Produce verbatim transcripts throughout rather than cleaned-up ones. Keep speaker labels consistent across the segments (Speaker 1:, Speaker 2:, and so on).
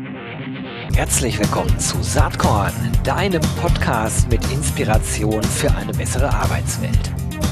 Speaker 1: Herzlich willkommen zu Saatkorn, deinem Podcast mit Inspiration für eine bessere Arbeitswelt.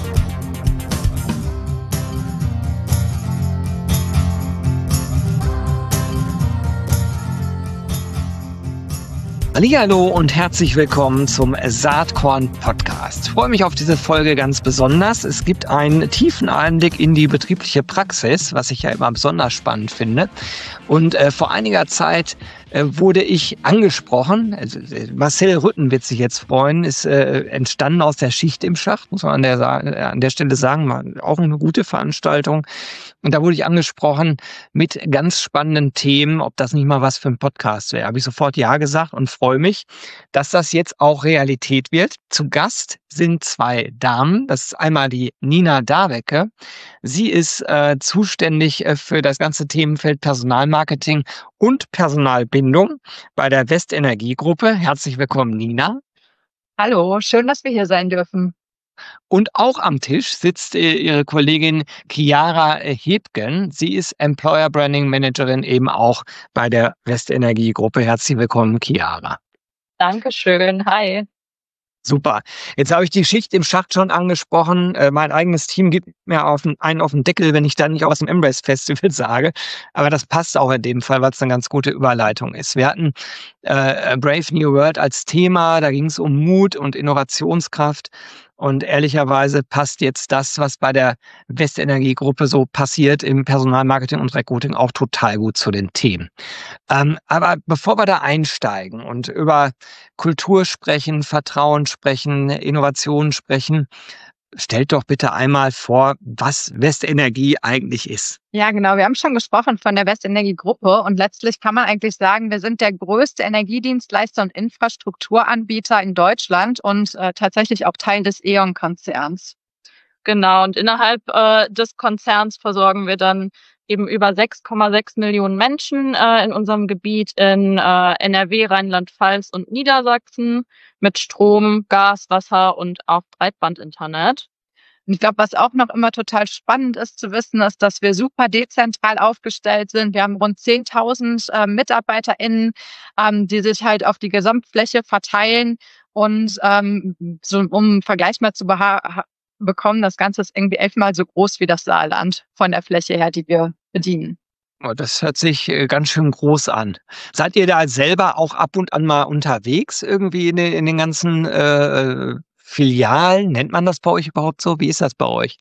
Speaker 1: Hallihallo und herzlich willkommen zum Saatkorn Podcast. Ich freue mich auf diese Folge ganz besonders. Es gibt einen tiefen Einblick in die betriebliche Praxis, was ich ja immer besonders spannend finde. Und äh, vor einiger Zeit äh, wurde ich angesprochen. Also, äh, Marcel Rütten wird sich jetzt freuen, ist äh, entstanden aus der Schicht im Schacht, muss man an der, äh, an der Stelle sagen. War auch eine gute Veranstaltung. Und da wurde ich angesprochen mit ganz spannenden Themen, ob das nicht mal was für ein Podcast wäre. Habe ich sofort Ja gesagt und freue mich, dass das jetzt auch Realität wird. Zu Gast sind zwei Damen. Das ist einmal die Nina Davecke. Sie ist äh, zuständig äh, für das ganze Themenfeld Personalmarketing und Personalbindung bei der Westenergie-Gruppe. Herzlich willkommen, Nina.
Speaker 2: Hallo, schön, dass wir hier sein dürfen.
Speaker 1: Und auch am Tisch sitzt äh, ihre Kollegin Chiara Hebgen. Sie ist Employer Branding Managerin eben auch bei der Westenergie-Gruppe. Herzlich willkommen, Chiara.
Speaker 2: Dankeschön, hi.
Speaker 1: Super. Jetzt habe ich die Schicht im Schacht schon angesprochen. Äh, mein eigenes Team gibt mir auf den, einen auf den Deckel, wenn ich dann nicht aus dem Embrace Festival sage. Aber das passt auch in dem Fall, weil es eine ganz gute Überleitung ist. Wir hatten äh, Brave New World als Thema. Da ging es um Mut und Innovationskraft. Und ehrlicherweise passt jetzt das, was bei der Westenergie-Gruppe so passiert im Personalmarketing und Recruiting auch total gut zu den Themen. Ähm, aber bevor wir da einsteigen und über Kultur sprechen, Vertrauen sprechen, Innovation sprechen, stellt doch bitte einmal vor, was Westenergie eigentlich ist.
Speaker 2: Ja, genau. Wir haben schon gesprochen von der Westenergie-Gruppe und letztlich kann man eigentlich sagen, wir sind der größte Energiedienstleister und Infrastrukturanbieter in Deutschland und äh, tatsächlich auch Teil des E ON-Konzerns. Genau. Und innerhalb äh, des Konzerns versorgen wir dann eben über sechs Komma sechs Millionen Menschen äh, in unserem Gebiet in äh, N R W, Rheinland-Pfalz und Niedersachsen mit Strom, Gas, Wasser und auch Breitbandinternet. Und ich glaube, was auch noch immer total spannend ist zu wissen, ist, dass wir super dezentral aufgestellt sind. Wir haben rund zehntausend äh, MitarbeiterInnen, ähm, die sich halt auf die Gesamtfläche verteilen. Und ähm, so, um einen Vergleich mal zu beha- bekommen, das Ganze ist irgendwie elfmal so groß wie das Saarland von der Fläche her, die wir bedienen.
Speaker 1: Oh, das hört sich äh, ganz schön groß an. Seid ihr da selber auch ab und an mal unterwegs, irgendwie in den, in den ganzen äh, Filialen? Nennt man das bei euch überhaupt so? Wie ist das bei euch?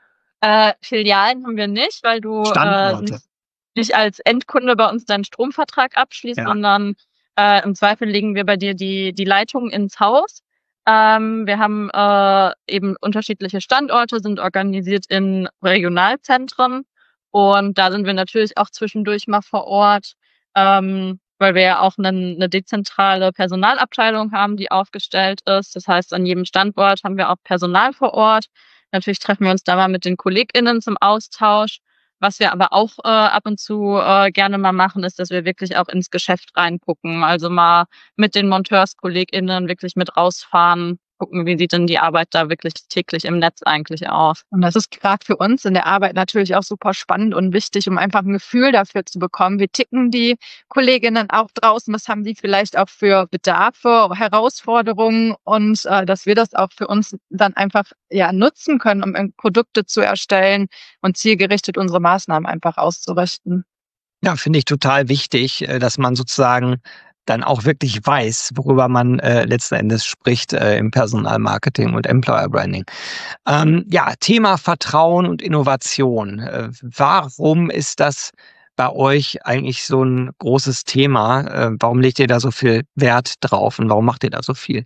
Speaker 2: Äh, Filialen haben wir nicht, weil du äh, nicht, nicht als Endkunde bei uns deinen Stromvertrag abschließt, ja. sondern äh, im Zweifel legen wir bei dir die, die Leitung ins Haus. Ähm, wir haben äh, eben unterschiedliche Standorte, sind organisiert in Regionalzentren und da sind wir natürlich auch zwischendurch mal vor Ort, ähm, weil wir ja auch eine, eine dezentrale Personalabteilung haben, die aufgestellt ist. Das heißt, an jedem Standort haben wir auch Personal vor Ort. Natürlich treffen wir uns da mal mit den KollegInnen zum Austausch. Was wir aber auch äh, ab und zu äh, gerne mal machen, ist, dass wir wirklich auch ins Geschäft reingucken. Also mal mit den MonteurskollegInnen wirklich mit rausfahren, gucken, wie sieht denn die Arbeit da wirklich täglich im Netz eigentlich aus. Und das ist gerade für uns in der Arbeit natürlich auch super spannend und wichtig, um einfach ein Gefühl dafür zu bekommen, wie ticken die KollegInnen auch draußen, was haben die vielleicht auch für Bedarfe, Herausforderungen und äh, dass wir das auch für uns dann einfach ja nutzen können, um Produkte zu erstellen und zielgerichtet unsere Maßnahmen einfach auszurichten.
Speaker 1: Ja, finde ich total wichtig, dass man sozusagen dann auch wirklich weiß, worüber man äh, letzten Endes spricht äh, im Personalmarketing und Employer Branding. Ähm, ja, Thema Vertrauen und Innovation. Äh, warum ist das bei euch eigentlich so ein großes Thema? Äh, warum legt ihr da so viel Wert drauf und warum macht ihr da so viel?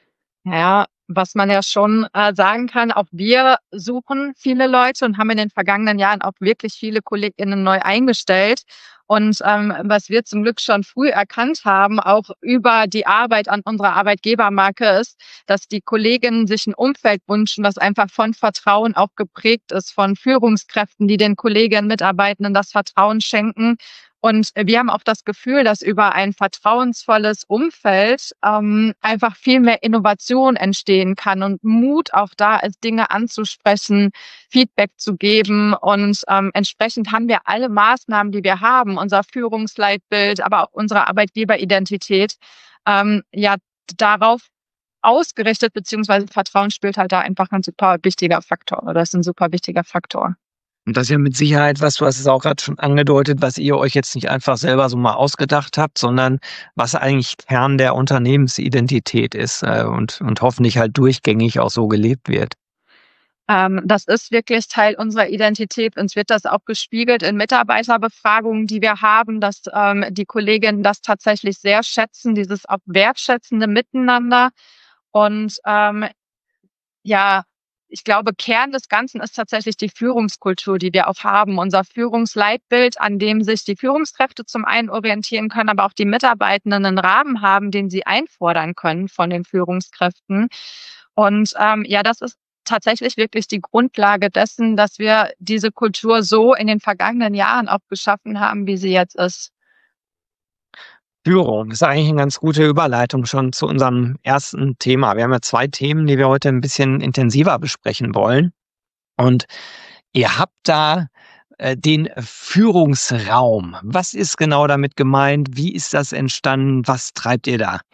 Speaker 2: Ja, was man ja schon äh, sagen kann, auch wir suchen viele Leute und haben in den vergangenen Jahren auch wirklich viele KollegInnen neu eingestellt. Und ähm, was wir zum Glück schon früh erkannt haben, auch über die Arbeit an unserer Arbeitgebermarke, ist, dass die Kolleginnen sich ein Umfeld wünschen, das einfach von Vertrauen auch geprägt ist, von Führungskräften, die den Kolleginnen, Mitarbeitenden das Vertrauen schenken Und wir haben auch das Gefühl, dass über ein vertrauensvolles Umfeld ähm, einfach viel mehr Innovation entstehen kann und Mut auch da ist, Dinge anzusprechen, Feedback zu geben. Und ähm, entsprechend haben wir alle Maßnahmen, die wir haben, unser Führungsleitbild, aber auch unsere Arbeitgeberidentität, ähm, ja darauf ausgerichtet, beziehungsweise Vertrauen spielt halt da einfach ein super wichtiger Faktor oder ist ein super wichtiger Faktor.
Speaker 1: Und das ist ja mit Sicherheit was, du hast es auch gerade schon angedeutet, was ihr euch jetzt nicht einfach selber so mal ausgedacht habt, sondern was eigentlich Kern der Unternehmensidentität ist äh, und, und hoffentlich halt durchgängig auch so gelebt wird.
Speaker 2: Ähm, das ist wirklich Teil unserer Identität. Uns wird das auch gespiegelt in Mitarbeiterbefragungen, die wir haben, dass ähm, die Kolleginnen das tatsächlich sehr schätzen, dieses auch wertschätzende Miteinander. Und ähm, ja, ich glaube, Kern des Ganzen ist tatsächlich die Führungskultur, die wir auch haben. Unser Führungsleitbild, an dem sich die Führungskräfte zum einen orientieren können, aber auch die Mitarbeitenden einen Rahmen haben, den sie einfordern können von den Führungskräften. Und ähm, ja, das ist tatsächlich wirklich die Grundlage dessen, dass wir diese Kultur so in den vergangenen Jahren auch geschaffen haben, wie sie jetzt ist.
Speaker 1: Führung ist eigentlich eine ganz gute Überleitung schon zu unserem ersten Thema. Wir haben ja zwei Themen, die wir heute ein bisschen intensiver besprechen wollen. Und ihr habt da äh, den Führungsraum. Was ist genau damit gemeint? Wie ist das entstanden? Was treibt ihr da?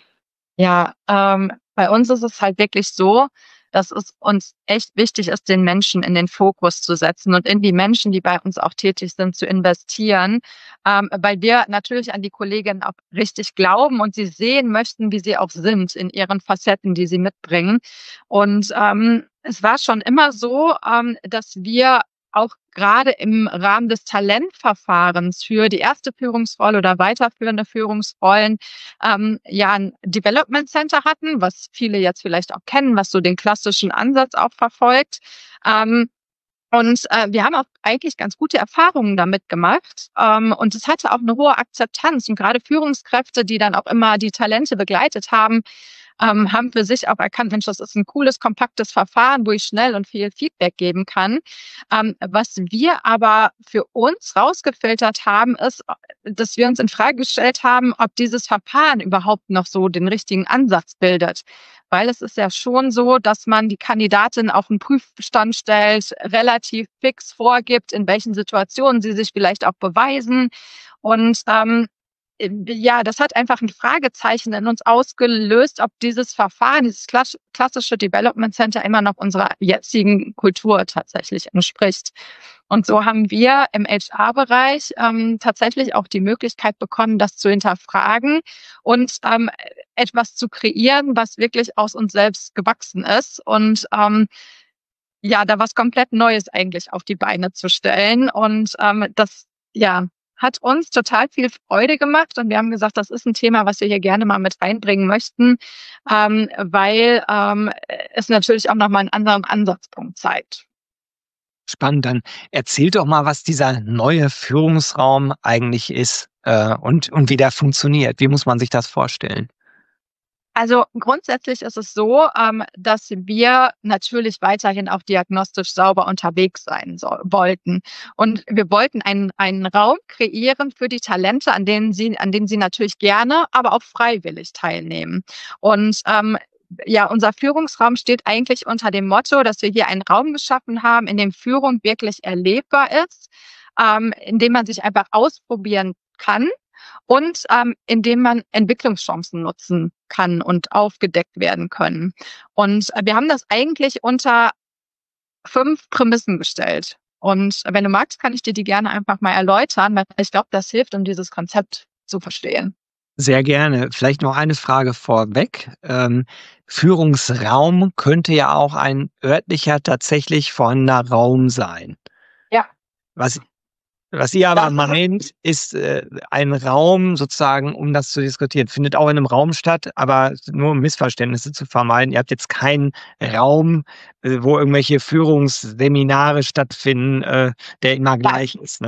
Speaker 2: Ja, ähm, bei uns ist es halt wirklich so, dass es uns echt wichtig ist, den Menschen in den Fokus zu setzen und in die Menschen, die bei uns auch tätig sind, zu investieren, ähm, weil wir natürlich an die Kolleginnen auch richtig glauben und sie sehen möchten, wie sie auch sind in ihren Facetten, die sie mitbringen. Und ähm, es war schon immer so, ähm, dass wir auch gerade im Rahmen des Talentverfahrens für die erste Führungsrolle oder weiterführende Führungsrollen ähm, ja ein Development Center hatten, was viele jetzt vielleicht auch kennen, was so den klassischen Ansatz auch verfolgt. Ähm, und äh, wir haben auch eigentlich ganz gute Erfahrungen damit gemacht. Ähm, und es hatte auch eine hohe Akzeptanz. Und gerade Führungskräfte, die dann auch immer die Talente begleitet haben, ähm, haben für sich auch erkannt, Mensch, das ist ein cooles, kompaktes Verfahren, wo ich schnell und viel Feedback geben kann. Ähm, was wir aber für uns rausgefiltert haben, ist, dass wir uns in Frage gestellt haben, ob dieses Verfahren überhaupt noch so den richtigen Ansatz bildet. Weil es ist ja schon so, dass man die Kandidatin auf den Prüfstand stellt, relativ fix vorgibt, in welchen Situationen sie sich vielleicht auch beweisen. Und ähm, ja, das hat einfach ein Fragezeichen in uns ausgelöst, ob dieses Verfahren, dieses klassische Development Center immer noch unserer jetzigen Kultur tatsächlich entspricht. Und so haben wir im H R-Bereich ähm, tatsächlich auch die Möglichkeit bekommen, das zu hinterfragen und ähm, etwas zu kreieren, was wirklich aus uns selbst gewachsen ist und ähm, ja, da was komplett Neues eigentlich auf die Beine zu stellen. Und ähm, das, ja, hat uns total viel Freude gemacht und wir haben gesagt, das ist ein Thema, was wir hier gerne mal mit reinbringen möchten, ähm, weil ähm, es natürlich auch nochmal einen anderen Ansatzpunkt zeigt.
Speaker 1: Spannend, dann erzähl doch mal, was dieser neue Führungsraum eigentlich ist äh, und, und wie der funktioniert. Wie muss man sich das vorstellen?
Speaker 2: Also grundsätzlich ist es so, ähm, dass wir natürlich weiterhin auch diagnostisch sauber unterwegs sein so, wollten. Und wir wollten einen, einen Raum kreieren für die Talente, an denen sie, an denen sie natürlich gerne, aber auch freiwillig teilnehmen. Und ähm, ja, unser Führungsraum steht eigentlich unter dem Motto, dass wir hier einen Raum geschaffen haben, in dem Führung wirklich erlebbar ist, ähm, in dem man sich einfach ausprobieren kann und ähm, indem man Entwicklungschancen nutzen kann und aufgedeckt werden können. Und äh, wir haben das eigentlich unter fünf Prämissen gestellt. Und wenn du magst, kann ich dir die gerne einfach mal erläutern, weil ich glaube, das hilft, um dieses Konzept zu verstehen.
Speaker 1: Sehr gerne. Vielleicht noch eine Frage vorweg. Ähm, Führungsraum könnte ja auch ein örtlicher, tatsächlich vorhandener Raum sein.
Speaker 2: Ja.
Speaker 1: Was Was ihr aber meint, ist äh, ein Raum sozusagen, um das zu diskutieren. Findet auch in einem Raum statt, aber nur um Missverständnisse zu vermeiden. Ihr habt jetzt keinen Raum, äh, wo irgendwelche Führungsseminare stattfinden, äh, der immer gleich ist, ne?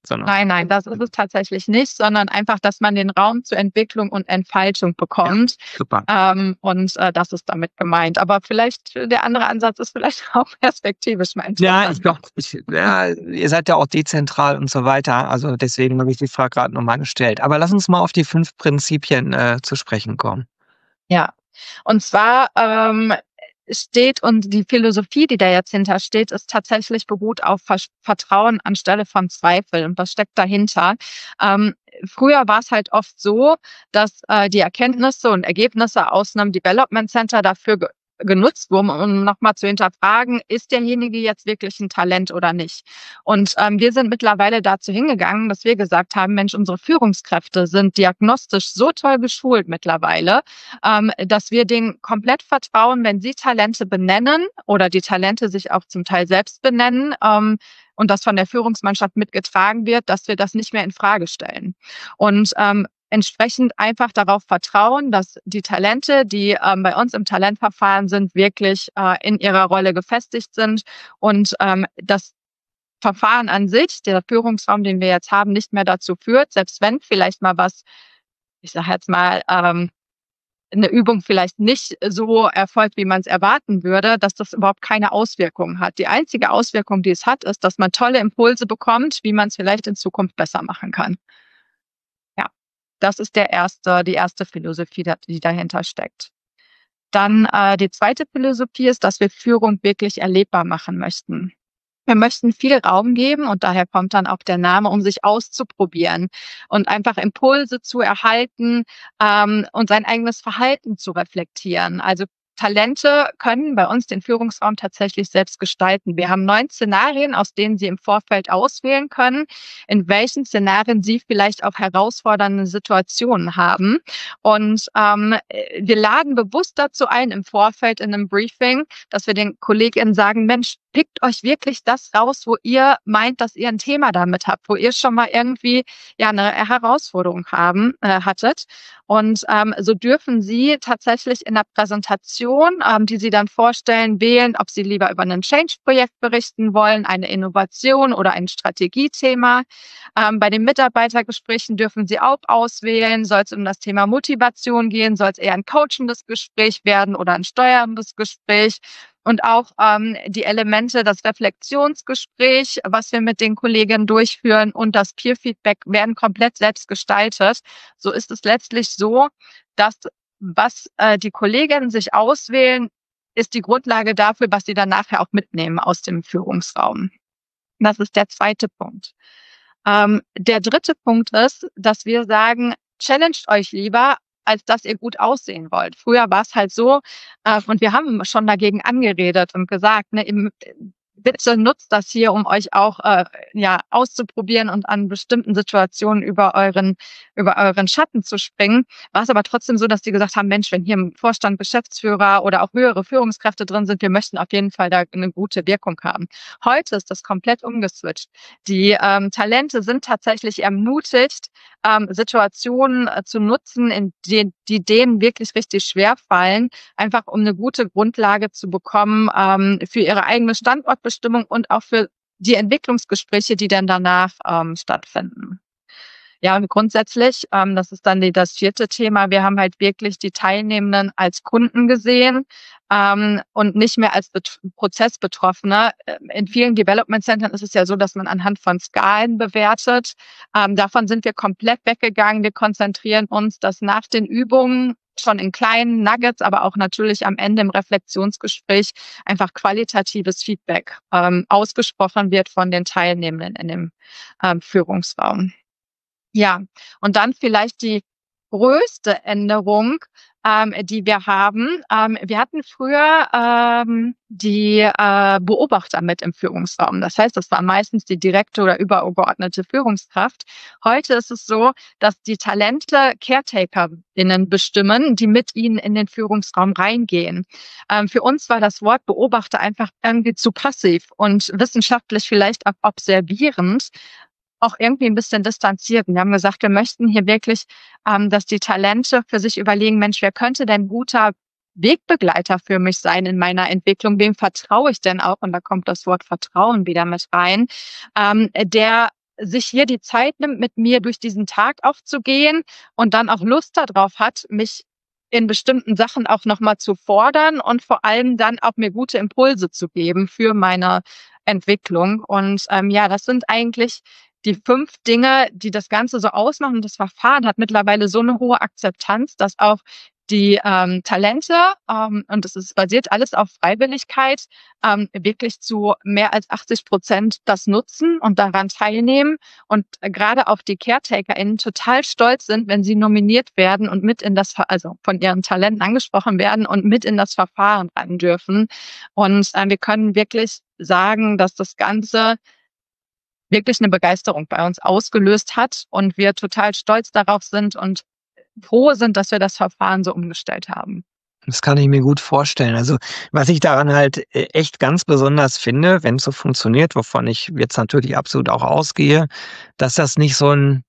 Speaker 2: Sondern nein, nein, das ist es tatsächlich nicht, sondern einfach, dass man den Raum zur Entwicklung und Entfaltung bekommt. Ja, super. Ähm, und äh, das ist damit gemeint. Aber vielleicht der andere Ansatz ist vielleicht auch perspektivisch mal interessant.
Speaker 1: Ja, ich glaube, ja, ihr seid ja auch dezentral und so weiter. Also deswegen habe ich die Frage gerade nochmal gestellt. Aber lass uns mal auf die fünf Prinzipien äh, zu sprechen kommen.
Speaker 2: Ja, und zwar ähm, steht und die Philosophie, die da jetzt hintersteht, ist tatsächlich beruht auf Vers- Vertrauen anstelle von Zweifel. Und was steckt dahinter? Ähm, früher war es halt oft so, dass äh, die Erkenntnisse und Ergebnisse aus einem Development Center dafür ge genutzt wurden, um nochmal zu hinterfragen, ist derjenige jetzt wirklich ein Talent oder nicht? Und ähm, wir sind mittlerweile dazu hingegangen, dass wir gesagt haben, Mensch, unsere Führungskräfte sind diagnostisch so toll geschult mittlerweile, ähm, dass wir denen komplett vertrauen, wenn sie Talente benennen oder die Talente sich auch zum Teil selbst benennen, ähm, und das von der Führungsmannschaft mitgetragen wird, dass wir das nicht mehr in Frage stellen. Und ähm, entsprechend einfach darauf vertrauen, dass die Talente, die ähm, bei uns im Talentverfahren sind, wirklich äh, in ihrer Rolle gefestigt sind und ähm, das Verfahren an sich, der Führungsraum, den wir jetzt haben, nicht mehr dazu führt, selbst wenn vielleicht mal was, ich sage jetzt mal, ähm, eine Übung vielleicht nicht so erfolgt, wie man es erwarten würde, dass das überhaupt keine Auswirkungen hat. Die einzige Auswirkung, die es hat, ist, dass man tolle Impulse bekommt, wie man es vielleicht in Zukunft besser machen kann. Ja, das ist der erste, die erste Philosophie, die dahinter steckt. Dann äh, die zweite Philosophie ist, dass wir Führung wirklich erlebbar machen möchten. Wir möchten viel Raum geben und daher kommt dann auch der Name, um sich auszuprobieren und einfach Impulse zu erhalten ähm, und sein eigenes Verhalten zu reflektieren. Also Talente können bei uns den Führungsraum tatsächlich selbst gestalten. Wir haben neun Szenarien, aus denen Sie im Vorfeld auswählen können, in welchen Szenarien Sie vielleicht auch herausfordernde Situationen haben. Und ähm, wir laden bewusst dazu ein, im Vorfeld in einem Briefing, dass wir den KollegInnen sagen, Mensch, pickt euch wirklich das raus, wo ihr meint, dass ihr ein Thema damit habt, wo ihr schon mal irgendwie ja eine Herausforderung haben äh, hattet. Und ähm, so dürfen Sie tatsächlich in der Präsentation, ähm, die Sie dann vorstellen, wählen, ob Sie lieber über ein Change-Projekt berichten wollen, eine Innovation oder ein Strategiethema. Ähm, bei den Mitarbeitergesprächen dürfen Sie auch auswählen, soll es um das Thema Motivation gehen, soll es eher ein coachendes Gespräch werden oder ein steuerndes Gespräch. Und auch ähm, die Elemente, das Reflexionsgespräch, was wir mit den Kolleginnen durchführen und das Peer-Feedback werden komplett selbst gestaltet. So ist es letztlich so, dass was äh, die Kolleginnen sich auswählen, ist die Grundlage dafür, was sie dann nachher auch mitnehmen aus dem Führungsraum. Das ist der zweite Punkt. Ähm, der dritte Punkt ist, dass wir sagen, challenged euch lieber, als dass ihr gut aussehen wollt. Früher war es halt so, äh, und wir haben schon dagegen angeredet und gesagt, ne, im, bitte nutzt das hier, um euch auch äh, ja auszuprobieren und an bestimmten Situationen über euren über euren Schatten zu springen. War es aber trotzdem so, dass die gesagt haben, Mensch, wenn hier im Vorstand Geschäftsführer oder auch höhere Führungskräfte drin sind, wir möchten auf jeden Fall da eine gute Wirkung haben. Heute ist das komplett umgeswitcht. Die ähm, Talente sind tatsächlich ermutigt, ähm, Situationen äh, zu nutzen, in denen die denen wirklich richtig schwer fallen, einfach um eine gute Grundlage zu bekommen ähm, für ihre eigene Standortbestimmung und auch für die Entwicklungsgespräche, die dann danach ähm, stattfinden. Ja, und grundsätzlich, ähm, das ist dann die, das vierte Thema, wir haben halt wirklich die Teilnehmenden als Kunden gesehen ähm, und nicht mehr als Bet- Prozessbetroffene. In vielen Development Centern ist es ja so, dass man anhand von Skalen bewertet. Ähm, davon sind wir komplett weggegangen. Wir konzentrieren uns, dass nach den Übungen schon in kleinen Nuggets, aber auch natürlich am Ende im Reflexionsgespräch einfach qualitatives Feedback ähm, ausgesprochen wird von den Teilnehmenden in dem ähm, Führungsraum. Ja, und dann vielleicht die größte Änderung, ähm, die wir haben. Ähm, wir hatten früher ähm, die äh, Beobachter mit im Führungsraum. Das heißt, das war meistens die direkte oder übergeordnete Führungskraft. Heute ist es so, dass die Talente CaretakerInnen bestimmen, die mit ihnen in den Führungsraum reingehen. Ähm, für uns war das Wort Beobachter einfach irgendwie zu passiv und wissenschaftlich vielleicht auch observierend, auch irgendwie ein bisschen distanziert. Wir haben gesagt, wir möchten hier wirklich, ähm, dass die Talente für sich überlegen, Mensch, wer könnte denn guter Wegbegleiter für mich sein in meiner Entwicklung? Wem vertraue ich denn auch? Und da kommt das Wort Vertrauen wieder mit rein, ähm, der sich hier die Zeit nimmt, mit mir durch diesen Tag auch zu gehen und dann auch Lust darauf hat, mich in bestimmten Sachen auch nochmal zu fordern und vor allem dann auch mir gute Impulse zu geben für meine Entwicklung. Und ähm, ja, das sind eigentlich die fünf Dinge, die das Ganze so ausmachen. Und das Verfahren hat mittlerweile so eine hohe Akzeptanz, dass auch die ähm, Talente, ähm, und das ist basiert alles auf Freiwilligkeit, ähm, wirklich zu mehr als achtzig Prozent das nutzen und daran teilnehmen. Und äh, gerade auch die CaretakerInnen total stolz sind, wenn sie nominiert werden und mit in das, Ver- also von ihren Talenten angesprochen werden und mit in das Verfahren ran dürfen. Und äh, wir können wirklich sagen, dass das Ganze wirklich eine Begeisterung bei uns ausgelöst hat und wir total stolz darauf sind und froh sind, dass wir das Verfahren so umgestellt haben.
Speaker 1: Das kann ich mir gut vorstellen. Also, was ich daran halt äh, echt ganz besonders finde, wenn es so funktioniert, wovon ich jetzt natürlich absolut auch ausgehe, dass das nicht so ein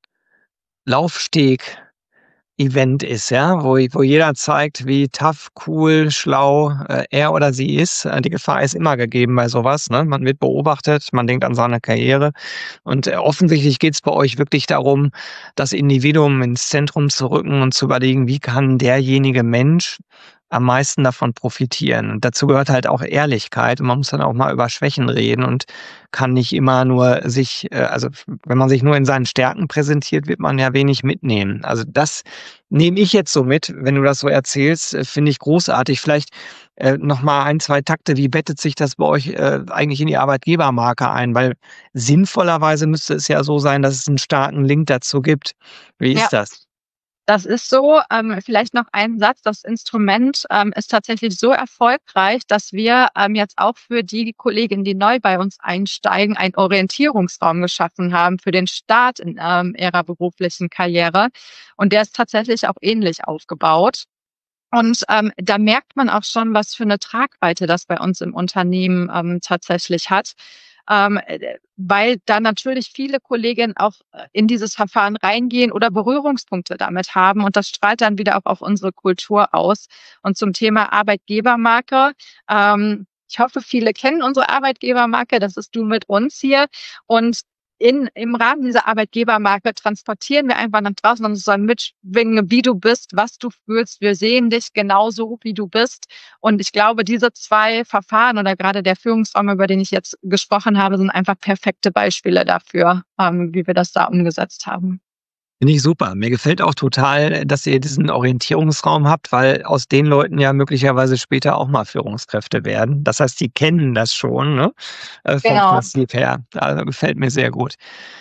Speaker 1: Laufsteg Event ist, ja, wo wo jeder zeigt, wie tough, cool, schlau, äh, er oder sie ist. Äh, die Gefahr ist immer gegeben bei sowas, ne? Man wird beobachtet, man denkt an seine Karriere und, äh, offensichtlich geht's bei euch wirklich darum, das Individuum ins Zentrum zu rücken und zu überlegen, wie kann derjenige Mensch am meisten davon profitieren? Und dazu gehört halt auch Ehrlichkeit und man muss dann auch mal über Schwächen reden und kann nicht immer nur sich, äh, also wenn man sich nur in seinen Stärken präsentiert, wird man ja wenig mitnehmen. Also das nehme ich jetzt so mit, wenn du das so erzählst, äh, finde ich großartig. Vielleicht äh, noch mal ein, zwei Takte. Wie bettet sich das bei euch äh, eigentlich in die Arbeitgebermarke ein? Weil sinnvollerweise müsste es ja so sein, dass es einen starken Link dazu gibt. Wie
Speaker 2: Ja.
Speaker 1: ist das?
Speaker 2: Das ist so. Ähm, vielleicht noch ein Satz. Das Instrument ähm, ist tatsächlich so erfolgreich, dass wir ähm, jetzt auch für die Kolleginnen, die neu bei uns einsteigen, einen Orientierungsraum geschaffen haben für den Start in ähm, ihrer beruflichen Karriere. Und der ist tatsächlich auch ähnlich aufgebaut. Und ähm, da merkt man auch schon, was für eine Tragweite das bei uns im Unternehmen ähm, tatsächlich hat. Ähm, äh, weil da natürlich viele Kolleginnen auch äh, in dieses Verfahren reingehen oder Berührungspunkte damit haben. Und das strahlt dann wieder auch auf unsere Kultur aus. Und zum Thema Arbeitgebermarke. Ähm, ich hoffe, viele kennen unsere Arbeitgebermarke. Das ist Du mit uns hier. Und in, im Rahmen dieser Arbeitgebermarke transportieren wir einfach nach draußen und sollen mitschwingen, wie du bist, was du fühlst. Wir sehen dich genauso, wie du bist. Und ich glaube, diese zwei Verfahren oder gerade der Führungsraum, über den ich jetzt gesprochen habe, sind einfach perfekte Beispiele dafür, ähm, wie wir das da umgesetzt haben.
Speaker 1: Finde ich super. Mir gefällt auch total, dass ihr diesen Orientierungsraum habt, weil aus den Leuten ja möglicherweise später auch mal Führungskräfte werden. Das heißt, die kennen das schon, ne? Äh, vom
Speaker 2: Genau.
Speaker 1: Prinzip her. Also, gefällt mir sehr gut.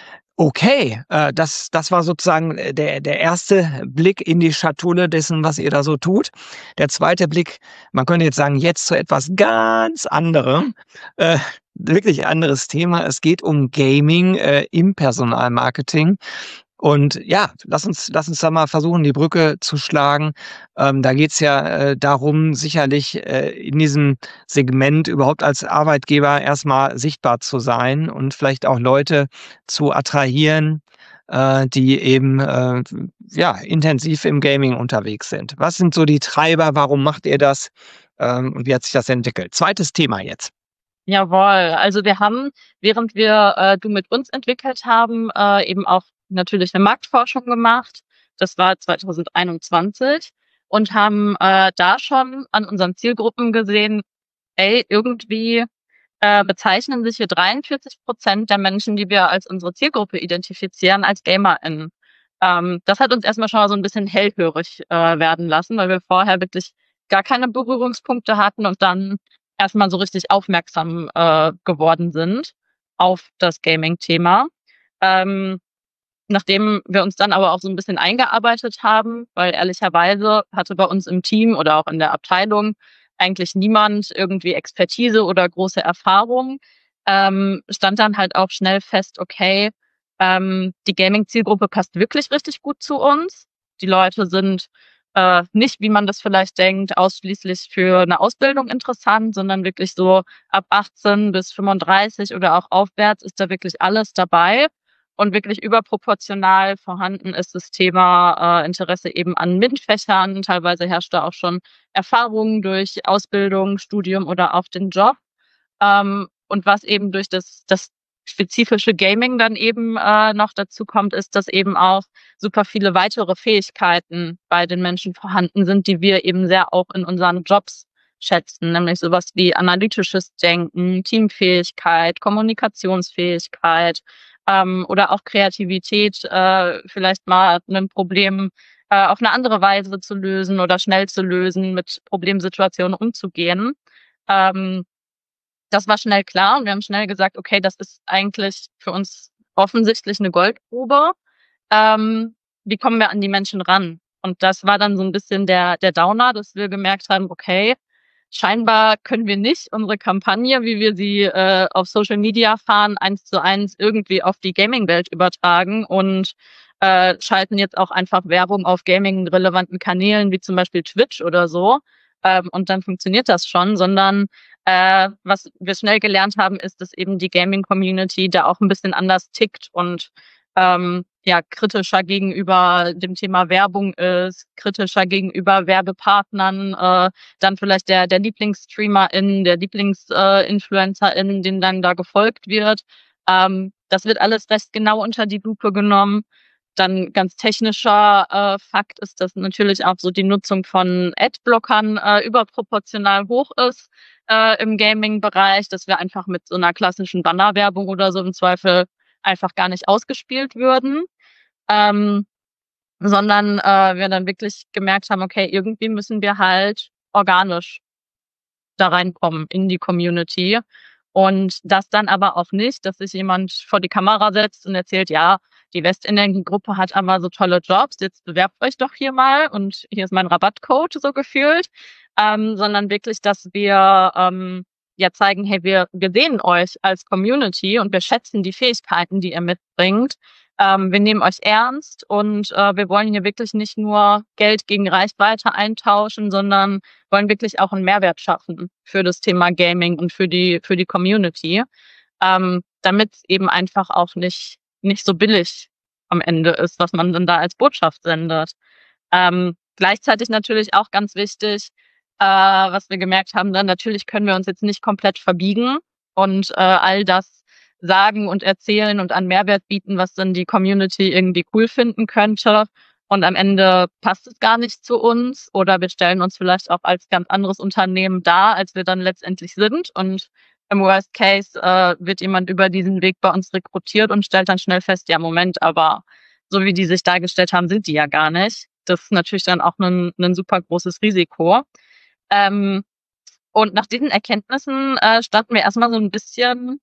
Speaker 1: Okay, äh, das das war sozusagen äh, der der erste Blick in die Schatulle dessen, was ihr da so tut. Der zweite Blick, man könnte jetzt sagen, jetzt zu etwas ganz anderem, äh, wirklich anderes Thema. Es geht um Gaming, äh, im Personalmarketing. Und ja, lass uns lass uns da mal versuchen, die Brücke zu schlagen. Ähm, da geht's ja, äh, darum, sicherlich, äh, in diesem Segment überhaupt als Arbeitgeber erstmal sichtbar zu sein und vielleicht auch Leute zu attrahieren, äh, die eben, äh, ja, intensiv im Gaming unterwegs sind. Was sind so die Treiber? Warum macht ihr das? Ähm, und wie hat sich das entwickelt? Zweites Thema jetzt.
Speaker 2: Jawohl. Also wir haben, während wir äh, Du mit uns entwickelt haben, äh, eben auch natürlich eine Marktforschung gemacht. Das war zwanzig einundzwanzig und haben äh, da schon an unseren Zielgruppen gesehen, ey, irgendwie äh, bezeichnen sich hier dreiundvierzig Prozent der Menschen, die wir als unsere Zielgruppe identifizieren, als GamerInnen. Ähm, das hat uns erstmal schon mal so ein bisschen hellhörig äh, werden lassen, weil wir vorher wirklich gar keine Berührungspunkte hatten und dann erstmal so richtig aufmerksam äh, geworden sind auf das Gaming-Thema. Ähm, Nachdem wir uns dann aber auch so ein bisschen eingearbeitet haben, weil ehrlicherweise hatte bei uns im Team oder auch in der Abteilung eigentlich niemand irgendwie Expertise oder große Erfahrung, ähm, stand dann halt auch schnell fest, okay, ähm, die Gaming-Zielgruppe passt wirklich richtig gut zu uns. Die Leute sind äh, nicht, wie man das vielleicht denkt, ausschließlich für eine Ausbildung interessant, sondern wirklich so ab achtzehn bis fünfunddreißig oder auch aufwärts ist da wirklich alles dabei. Und wirklich überproportional vorhanden ist das Thema äh, Interesse eben an MINT-Fächern. Teilweise herrscht da auch schon Erfahrung durch Ausbildung, Studium oder auch den Job. Ähm, und was eben durch das, das spezifische Gaming dann eben äh, noch dazu kommt, ist, dass eben auch super viele weitere Fähigkeiten bei den Menschen vorhanden sind, die wir eben sehr auch in unseren Jobs schätzen, nämlich sowas wie analytisches Denken, Teamfähigkeit, Kommunikationsfähigkeit ähm, oder auch Kreativität, äh, vielleicht mal ein Problem äh, auf eine andere Weise zu lösen oder schnell zu lösen, mit Problemsituationen umzugehen. Ähm, das war schnell klar und wir haben schnell gesagt, okay, das ist eigentlich für uns offensichtlich eine Goldgrube. Ähm, wie kommen wir an die Menschen ran? Und das war dann so ein bisschen der der Downer, dass wir gemerkt haben, okay, scheinbar können wir nicht unsere Kampagne, wie wir sie äh, auf Social Media fahren, eins zu eins irgendwie auf die Gaming-Welt übertragen und äh, schalten jetzt auch einfach Werbung auf gaming-relevanten Kanälen wie zum Beispiel Twitch oder so. Ähm, und dann funktioniert das schon, sondern äh, was wir schnell gelernt haben, ist, dass eben die Gaming-Community da auch ein bisschen anders tickt und ähm, ja, kritischer gegenüber dem Thema Werbung ist, kritischer gegenüber Werbepartnern, äh, dann vielleicht der, der Lieblingsstreamerin, der Lieblingsinfluencerin, äh, denen dann da gefolgt wird. Ähm, das wird alles recht genau unter die Lupe genommen. Dann ganz technischer äh, Fakt ist, dass natürlich auch so die Nutzung von Adblockern äh, überproportional hoch ist äh, im Gaming-Bereich, dass wir einfach mit so einer klassischen Bannerwerbung oder so im Zweifel einfach gar nicht ausgespielt würden. Ähm, sondern äh, wir dann wirklich gemerkt haben, okay, irgendwie müssen wir halt organisch da reinkommen in die Community. Und das dann aber auch nicht, dass sich jemand vor die Kamera setzt und erzählt, ja, die Westenergie-Gruppe hat aber so tolle Jobs, jetzt bewerbt euch doch hier mal und hier ist mein Rabattcode, so gefühlt, ähm, sondern wirklich, dass wir ähm, ja zeigen, hey, wir, wir sehen euch als Community und wir schätzen die Fähigkeiten, die ihr mitbringt. Ähm, wir nehmen euch ernst und äh, wir wollen hier wirklich nicht nur Geld gegen Reichweite eintauschen, sondern wollen wirklich auch einen Mehrwert schaffen für das Thema Gaming und für die für die Community, ähm, damit es eben einfach auch nicht nicht so billig am Ende ist, was man dann da als Botschaft sendet. Ähm, gleichzeitig natürlich auch ganz wichtig, äh, was wir gemerkt haben, dann natürlich können wir uns jetzt nicht komplett verbiegen und äh, all das sagen und erzählen und an Mehrwert bieten, was dann die Community irgendwie cool finden könnte. Und am Ende passt es gar nicht zu uns oder wir stellen uns vielleicht auch als ganz anderes Unternehmen dar, als wir dann letztendlich sind. Und im Worst Case äh, wird jemand über diesen Weg bei uns rekrutiert und stellt dann schnell fest, ja, Moment, aber so wie die sich dargestellt haben, sind die ja gar nicht. Das ist natürlich dann auch ein, ein super großes Risiko. Ähm, und nach diesen Erkenntnissen äh, standen wir erstmal so ein bisschen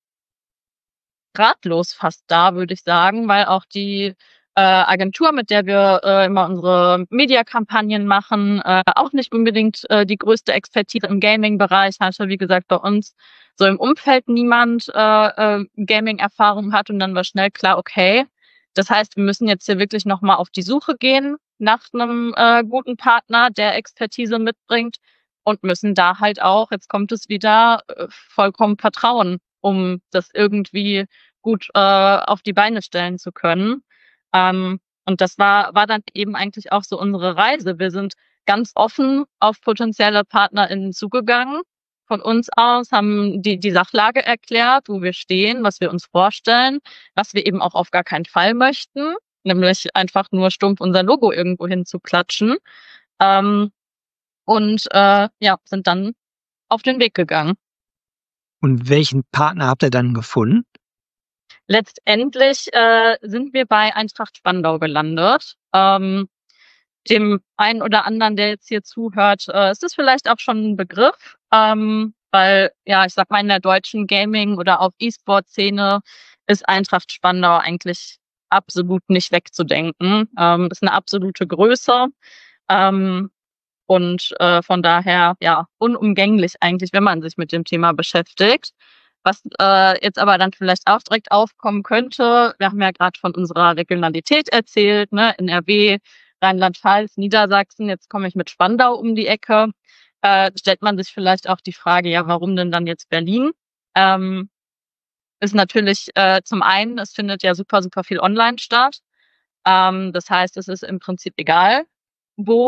Speaker 2: ratlos fast da, würde ich sagen, weil auch die äh, Agentur, mit der wir äh, immer unsere Mediakampagnen machen, äh, auch nicht unbedingt äh, die größte Expertise im Gaming-Bereich hatte. Wie gesagt, bei uns so im Umfeld niemand äh, äh, Gaming-Erfahrung hat und dann war schnell klar, okay, das heißt, wir müssen jetzt hier wirklich nochmal auf die Suche gehen nach einem äh, guten Partner, der Expertise mitbringt und müssen da halt auch, jetzt kommt es wieder, äh, vollkommen vertrauen, um das irgendwie gut äh, auf die Beine stellen zu können. Ähm, und das war, war dann eben eigentlich auch so unsere Reise. Wir sind ganz offen auf potenzielle PartnerInnen zugegangen. Von uns aus haben die, die Sachlage erklärt, wo wir stehen, was wir uns vorstellen, was wir eben auch auf gar keinen Fall möchten, nämlich einfach nur stumpf unser Logo irgendwo hinzuklatschen. Ähm, und äh, ja, sind dann auf den Weg gegangen.
Speaker 1: Und welchen Partner habt ihr dann gefunden?
Speaker 2: Letztendlich äh, sind wir bei Eintracht Spandau gelandet. Ähm, dem einen oder anderen, der jetzt hier zuhört, äh, ist das vielleicht auch schon ein Begriff, ähm, weil, ja, ich sag mal, in der deutschen Gaming- oder auch E-Sport-Szene ist Eintracht Spandau eigentlich absolut nicht wegzudenken. Ähm, ist eine absolute Größe. Ähm, und äh, von daher, ja, unumgänglich eigentlich, wenn man sich mit dem Thema beschäftigt. Was äh, jetzt aber dann vielleicht auch direkt aufkommen könnte, wir haben ja gerade von unserer Regionalität erzählt, ne, N R W, Rheinland-Pfalz, Niedersachsen, jetzt komme ich mit Spandau um die Ecke. Äh, stellt man sich vielleicht auch die Frage, ja, warum denn dann jetzt Berlin? Ähm, ist natürlich äh, zum einen, es findet ja super, super viel online statt. Ähm, das heißt, es ist im Prinzip egal, wo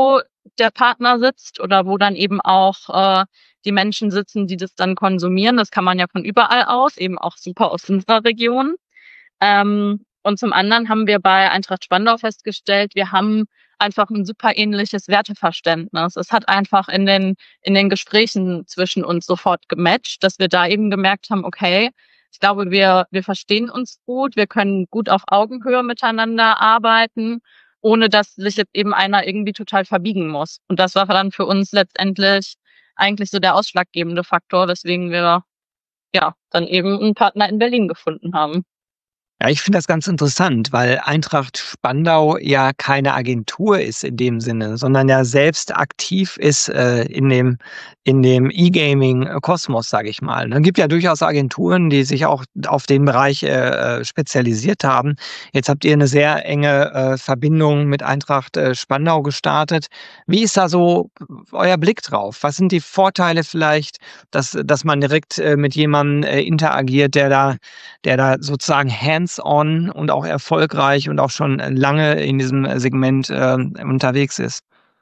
Speaker 2: der Partner sitzt oder wo dann eben auch äh, die Menschen sitzen, die das dann konsumieren. Das kann man ja von überall aus, eben auch super aus unserer Region. Ähm, und zum anderen haben wir bei Eintracht Spandau festgestellt, wir haben einfach ein super ähnliches Werteverständnis. Es hat einfach in den in den Gesprächen zwischen uns sofort gematcht, dass wir da eben gemerkt haben, okay, ich glaube, wir wir verstehen uns gut, wir können gut auf Augenhöhe miteinander arbeiten, ohne dass sich jetzt eben einer irgendwie total verbiegen muss. Und das war dann für uns letztendlich eigentlich so der ausschlaggebende Faktor, weswegen wir ja dann eben einen Partner in Berlin gefunden haben.
Speaker 1: Ja, ich finde das ganz interessant, weil Eintracht Spandau ja keine Agentur ist in dem Sinne, sondern ja selbst aktiv ist äh, in dem in dem E-Gaming-Kosmos, sage ich mal. Es gibt ja durchaus Agenturen, die sich auch auf den Bereich äh, spezialisiert haben. Jetzt habt ihr eine sehr enge äh, Verbindung mit Eintracht äh, Spandau gestartet. Wie ist da so euer Blick drauf? Was sind die Vorteile vielleicht, dass dass man direkt äh, mit jemandem äh, interagiert, der da der da sozusagen hands-on und auch erfolgreich und auch schon lange in diesem Segment äh, unterwegs ist?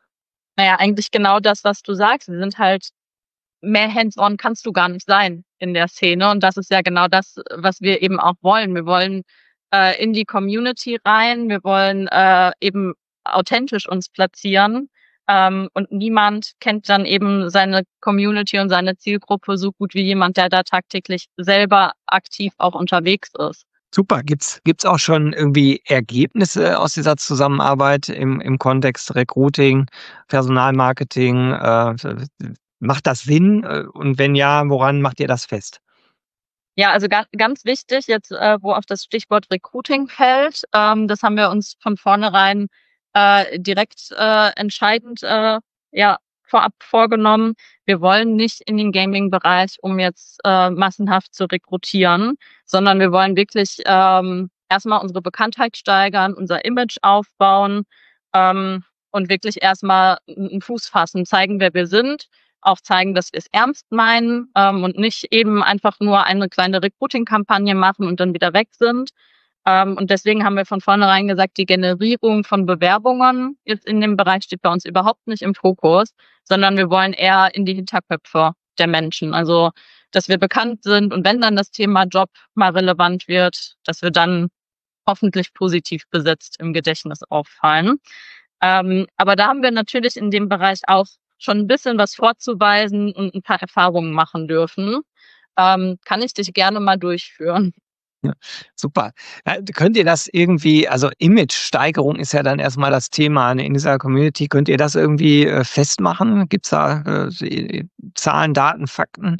Speaker 2: Naja, eigentlich genau das, was du sagst. Wir sind halt mehr hands-on kannst du gar nicht sein in der Szene. Und das ist ja genau das, was wir eben auch wollen. Wir wollen äh, in die Community rein. Wir wollen äh, eben authentisch uns platzieren. Ähm, und niemand kennt dann eben seine Community und seine Zielgruppe so gut wie jemand, der da tagtäglich selber aktiv auch unterwegs ist.
Speaker 1: Super. Gibt's gibt's auch schon irgendwie Ergebnisse aus dieser Zusammenarbeit im im Kontext Recruiting, Personalmarketing? Äh, macht das Sinn? Äh, Und wenn ja, woran macht ihr das fest?
Speaker 2: Ja, also ga ganz wichtig jetzt, äh, wo auch das Stichwort Recruiting fällt, ähm, das haben wir uns von vornherein äh, direkt äh, entscheidend äh, ja, vorab vorgenommen. Wir wollen nicht in den Gaming-Bereich, um jetzt äh, massenhaft zu rekrutieren, sondern wir wollen wirklich ähm, erstmal unsere Bekanntheit steigern, unser Image aufbauen ähm, und wirklich erstmal einen Fuß fassen, zeigen, wer wir sind, auch zeigen, dass wir es ernst meinen ähm, und nicht eben einfach nur eine kleine Recruiting-Kampagne machen und dann wieder weg sind. Ähm, und deswegen haben wir von vornherein gesagt, die Generierung von Bewerbungen jetzt in dem Bereich steht bei uns überhaupt nicht im Fokus, sondern wir wollen eher in die Hinterköpfe der Menschen. Also, dass wir bekannt sind und wenn dann das Thema Job mal relevant wird, dass wir dann hoffentlich positiv besetzt im Gedächtnis auffallen. Ähm, aber da haben wir natürlich in dem Bereich auch schon ein bisschen was vorzuweisen und ein paar Erfahrungen machen dürfen. Ähm, kann ich dich gerne mal durchführen.
Speaker 1: Ja, super. Äh, könnt ihr das irgendwie, also Image-Steigerung ist ja dann erstmal das Thema in dieser Community. Könnt ihr das irgendwie äh, festmachen? Gibt's da äh, Zahlen, Daten, Fakten?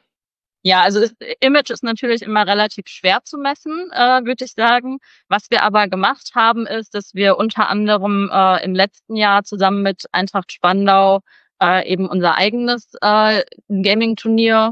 Speaker 2: Ja, also das Image ist natürlich immer relativ schwer zu messen, äh, würde ich sagen. Was wir aber gemacht haben, ist, dass wir unter anderem äh, im letzten Jahr zusammen mit Eintracht Spandau äh, eben unser eigenes äh, Gaming-Turnier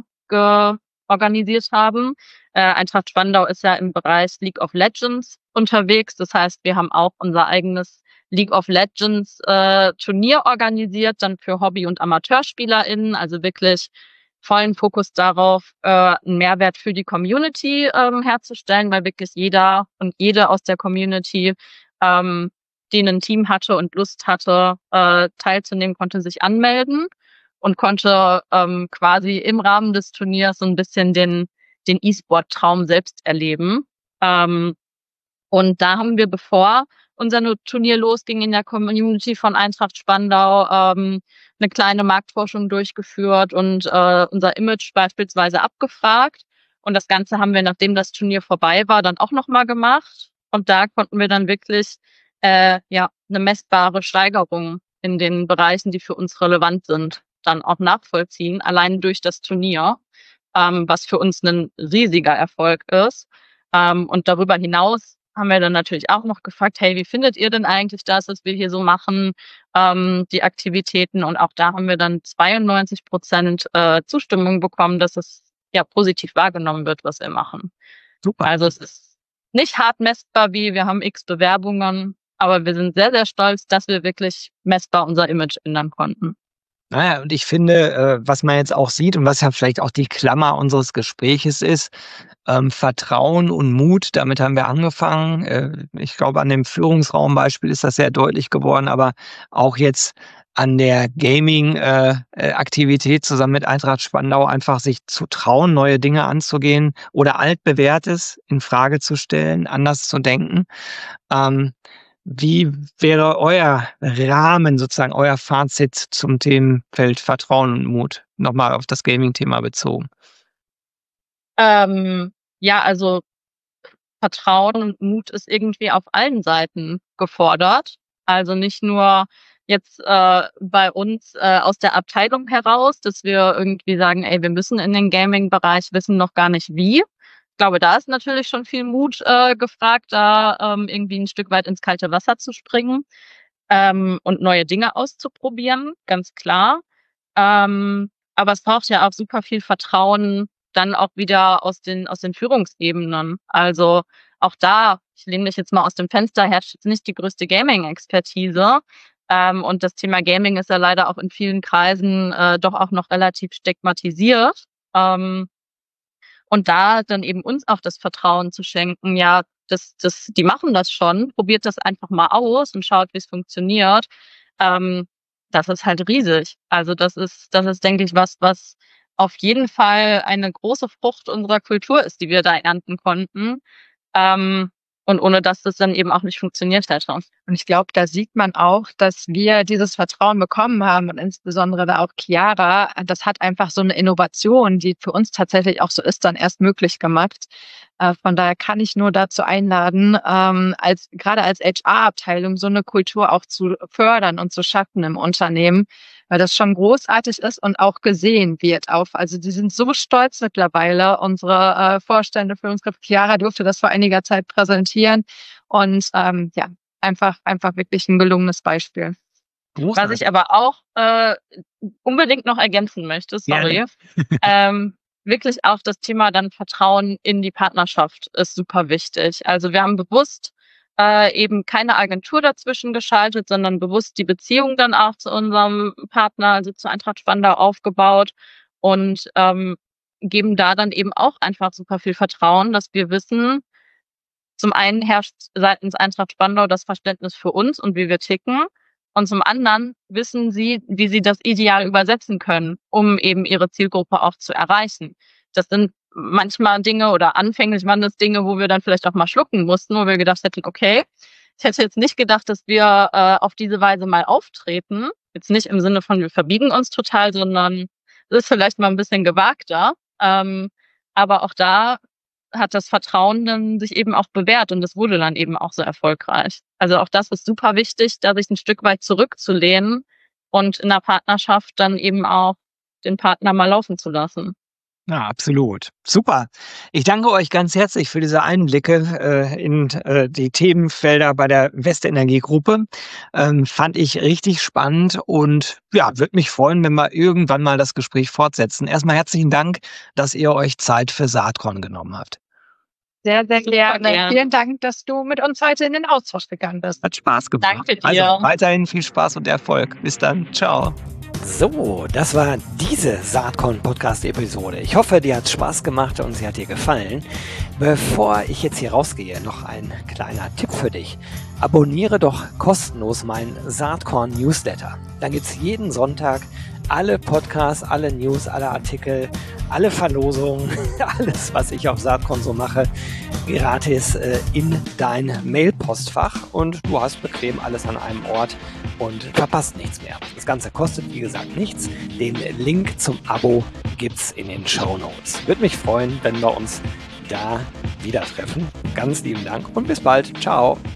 Speaker 2: organisiert haben. Äh, Eintracht Spandau ist ja im Bereich League of Legends unterwegs. Das heißt, wir haben auch unser eigenes League of Legends äh, Turnier organisiert, dann für Hobby- und AmateurspielerInnen, also wirklich vollen Fokus darauf, äh, einen Mehrwert für die Community ähm, herzustellen, weil wirklich jeder und jede aus der Community, ähm, die ein Team hatte und Lust hatte, äh, teilzunehmen, konnte sich anmelden und konnte ähm, quasi im Rahmen des Turniers so ein bisschen den den E-Sport-Traum selbst erleben. Ähm, und da haben wir, bevor unser Turnier losging in der Community von Eintracht Spandau, ähm, eine kleine Marktforschung durchgeführt und äh, unser Image beispielsweise abgefragt. Und das Ganze haben wir, nachdem das Turnier vorbei war, dann auch nochmal gemacht. Und da konnten wir dann wirklich äh, ja eine messbare Steigerung in den Bereichen, die für uns relevant sind, dann auch nachvollziehen, allein durch das Turnier, ähm, was für uns ein riesiger Erfolg ist. Ähm, und darüber hinaus haben wir dann natürlich auch noch gefragt, hey, wie findet ihr denn eigentlich das, was wir hier so machen, ähm, die Aktivitäten? Und auch da haben wir dann zweiundneunzig Prozent äh, Zustimmung bekommen, dass es ja positiv wahrgenommen wird, was wir machen.
Speaker 1: Super.
Speaker 2: Also es ist nicht hart messbar, wie wir haben x Bewerbungen, aber wir sind sehr, sehr stolz, dass wir wirklich messbar unser Image ändern konnten.
Speaker 1: Naja, und ich finde, äh, was man jetzt auch sieht und was ja vielleicht auch die Klammer unseres Gespräches ist, ähm, Vertrauen und Mut, damit haben wir angefangen. Äh, ich glaube, an dem Führungsraumbeispiel ist das sehr deutlich geworden, aber auch jetzt an der Gaming-Aktivität äh, zusammen mit Eintracht Spandau einfach sich zu trauen, neue Dinge anzugehen oder altbewährtes in Frage zu stellen, anders zu denken. Ähm, wie wäre euer Rahmen, sozusagen euer Fazit zum Themenfeld Vertrauen und Mut? Nochmal auf das Gaming-Thema bezogen.
Speaker 2: Ähm, ja, also Vertrauen und Mut ist irgendwie auf allen Seiten gefordert. Also nicht nur jetzt äh, bei uns äh, aus der Abteilung heraus, dass wir irgendwie sagen, ey, wir müssen in den Gaming-Bereich, wissen noch gar nicht wie. Ich glaube, da ist natürlich schon viel Mut äh, gefragt, da ähm, irgendwie ein Stück weit ins kalte Wasser zu springen ähm, und neue Dinge auszuprobieren, ganz klar. Ähm, aber es braucht ja auch super viel Vertrauen dann auch wieder aus den aus den Führungsebenen. Also auch da, ich lehne mich jetzt mal aus dem Fenster, herrscht jetzt nicht die größte Gaming-Expertise. Ähm, und das Thema Gaming ist ja leider auch in vielen Kreisen äh, doch auch noch relativ stigmatisiert. Ähm, und da dann eben uns auch das Vertrauen zu schenken, ja, das, das, die machen das schon, probiert das einfach mal aus und schaut, wie es funktioniert. Ähm, das ist halt riesig. Also das ist, das ist, denke ich, was, was auf jeden Fall eine große Frucht unserer Kultur ist, die wir da ernten konnten. Ähm, und ohne dass das dann eben auch nicht funktioniert hätte.
Speaker 3: Und ich glaube, da sieht man auch, dass wir dieses Vertrauen bekommen haben und insbesondere da auch Chiara, das hat einfach so eine Innovation, die für uns tatsächlich auch so ist, dann erst möglich gemacht. Äh, von daher kann ich nur dazu einladen, ähm, als gerade als H R-Abteilung so eine Kultur auch zu fördern und zu schaffen im Unternehmen, weil das schon großartig ist und auch gesehen wird. Auf, also die sind so stolz mittlerweile. Unsere äh, Vorstände, Führungskraft Chiara durfte das vor einiger Zeit präsentieren und ähm, ja, einfach einfach wirklich ein gelungenes Beispiel.
Speaker 2: Großartig. Was ich aber auch äh, unbedingt noch ergänzen möchte, sorry, ähm, wirklich auch das Thema dann Vertrauen in die Partnerschaft ist super wichtig. Also wir haben bewusst äh, eben keine Agentur dazwischen geschaltet, sondern bewusst die Beziehung dann auch zu unserem Partner, also zu Eintracht Spandau, aufgebaut und ähm, geben da dann eben auch einfach super viel Vertrauen, dass wir wissen, zum einen herrscht seitens Eintracht Spandau das Verständnis für uns und wie wir ticken. Und zum anderen wissen sie, wie sie das ideal übersetzen können, um eben ihre Zielgruppe auch zu erreichen. Das sind manchmal Dinge oder anfänglich waren das Dinge, wo wir dann vielleicht auch mal schlucken mussten, wo wir gedacht hätten, okay, ich hätte jetzt nicht gedacht, dass wir äh, auf diese Weise mal auftreten. Jetzt nicht im Sinne von, wir verbiegen uns total, sondern es ist vielleicht mal ein bisschen gewagter. Ähm, aber auch da hat das Vertrauen dann sich eben auch bewährt und das wurde dann eben auch so erfolgreich. Also auch das ist super wichtig, da sich ein Stück weit zurückzulehnen und in der Partnerschaft dann eben auch den Partner mal laufen zu lassen.
Speaker 1: Ja, absolut. Super. Ich danke euch ganz herzlich für diese Einblicke äh, in äh, die Themenfelder bei der Westenergie-Gruppe. Ähm, fand ich richtig spannend und ja, würde mich freuen, wenn wir irgendwann mal das Gespräch fortsetzen. Erstmal herzlichen Dank, dass ihr euch Zeit für Saatkorn genommen habt.
Speaker 3: Sehr, sehr gerne. Gern. Vielen Dank, dass du mit uns heute in den Austausch gegangen bist.
Speaker 1: Hat Spaß gemacht.
Speaker 2: Danke dir.
Speaker 1: Also weiterhin viel Spaß und Erfolg. Bis dann. Ciao. So, das war diese Saatkorn-Podcast-Episode. Ich hoffe, dir hat Spaß gemacht und sie hat dir gefallen. Bevor ich jetzt hier rausgehe, noch ein kleiner Tipp für dich. Abonniere doch kostenlos meinen Saatkorn-Newsletter. Dann gibt es jeden Sonntag alle Podcasts, alle News, alle Artikel, alle Verlosungen, alles, was ich auf Saatkorn so mache, gratis äh, in dein Mailpostfach und du hast bequem alles an einem Ort und verpasst nichts mehr. Das Ganze kostet, wie gesagt, nichts. Den Link zum Abo gibt's in den Shownotes. Würde mich freuen, wenn wir uns da wieder treffen. Ganz lieben Dank und bis bald. Ciao.